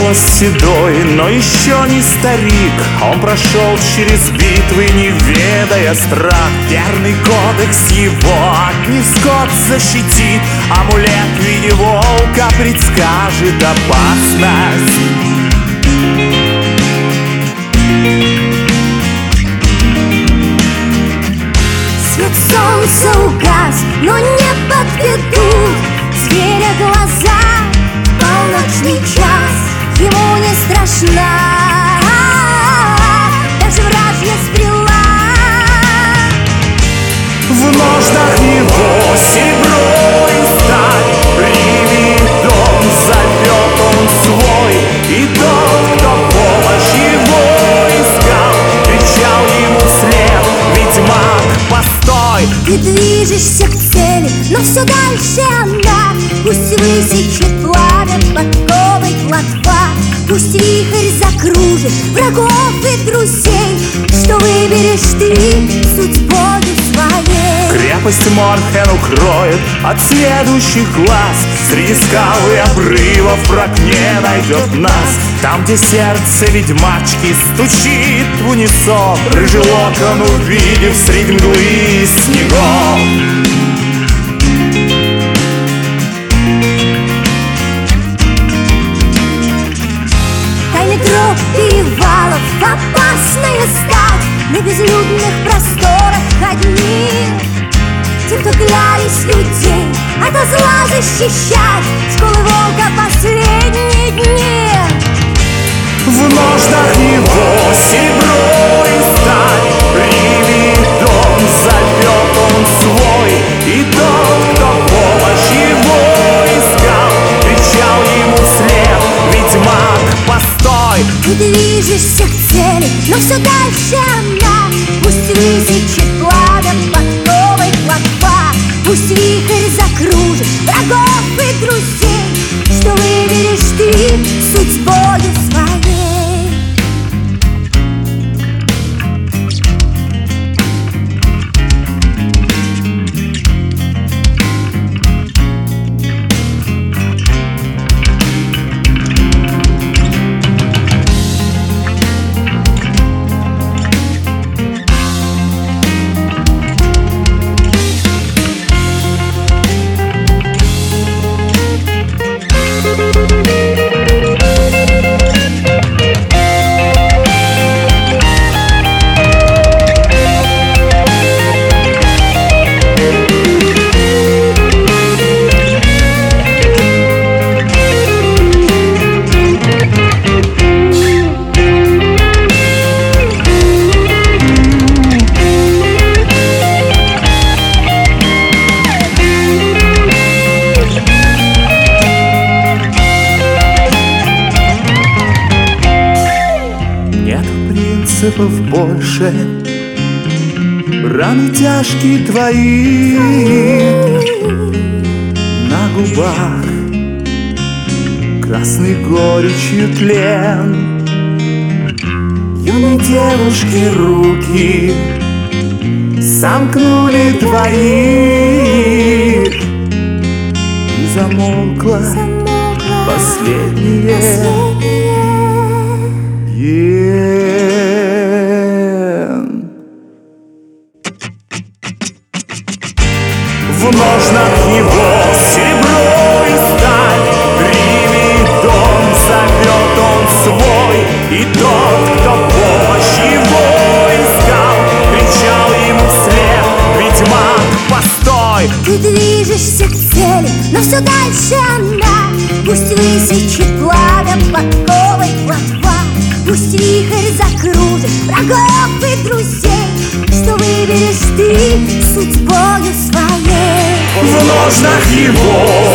голос седой, но еще не старик. Он прошел через битвы, не ведая страх. Верный кодекс его от невзгод защитит. Амулет в виде волка предскажет опасность. Свет солнца угас, но не подведут зверя глаза. Полночный час ему не страшна даже вражья стрела. В ножнах его серебро и сталь, примет он, зовет он свой. И тот, кто помощь его искал, кричал ему вслед: ведьмак, постой! Ты движешься к цели, но все дальше она. Пусть высечет пламя подковой плотва. Пусть вихрь закружит врагов и друзей. Что выберешь ты судьбою своей? Крепость Морхен укроет от следующих глаз. Среди скал и обрывов враг не найдет нас. Там, где сердце ведьмачки стучит в унисон, рыжий локон увидев среди мглы и снегов. Тайны троп перевалов, опасная стать. На безлюдных просторах одни. Те, кто клялись людей ото зла защищать. Школы волка последние дни. В ножнах его серебро и сталь, примет он, зовет он свой. И тот, кто помощь его искал, кричал ему вслед: ведьмак, постой! Ты движешься к цели, но все дальше она. Пусть высечет пламя подковой плотва. Пусть вихрь закружит врагов и друзей. Что выберешь ты судьбою своей? Принципов больше, раны тяжкие твои на губах, красной горечью тлен. Юной девушки руки сомкнули твои, и замолкла последнее. В ножнах его серебро и сталь, примет он, зовет он свой. И тот, кто помощь его искал, кричал ему вслед: ведьмак, постой! Ты движешься к цели, но все дальше она. Пусть высечет пламя подковой плотва. Пусть вихрь закружит врагов и друзей. Что выберешь ты судьбою своей? В ножнах его